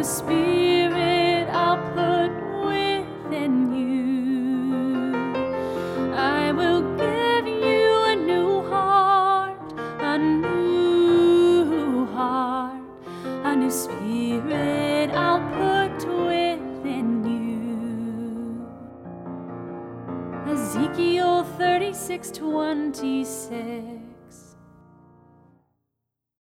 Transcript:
new spirit I'll put within you. I will give you a new heart, a new heart, a new spirit I'll put within you. Ezekiel 36:20 says,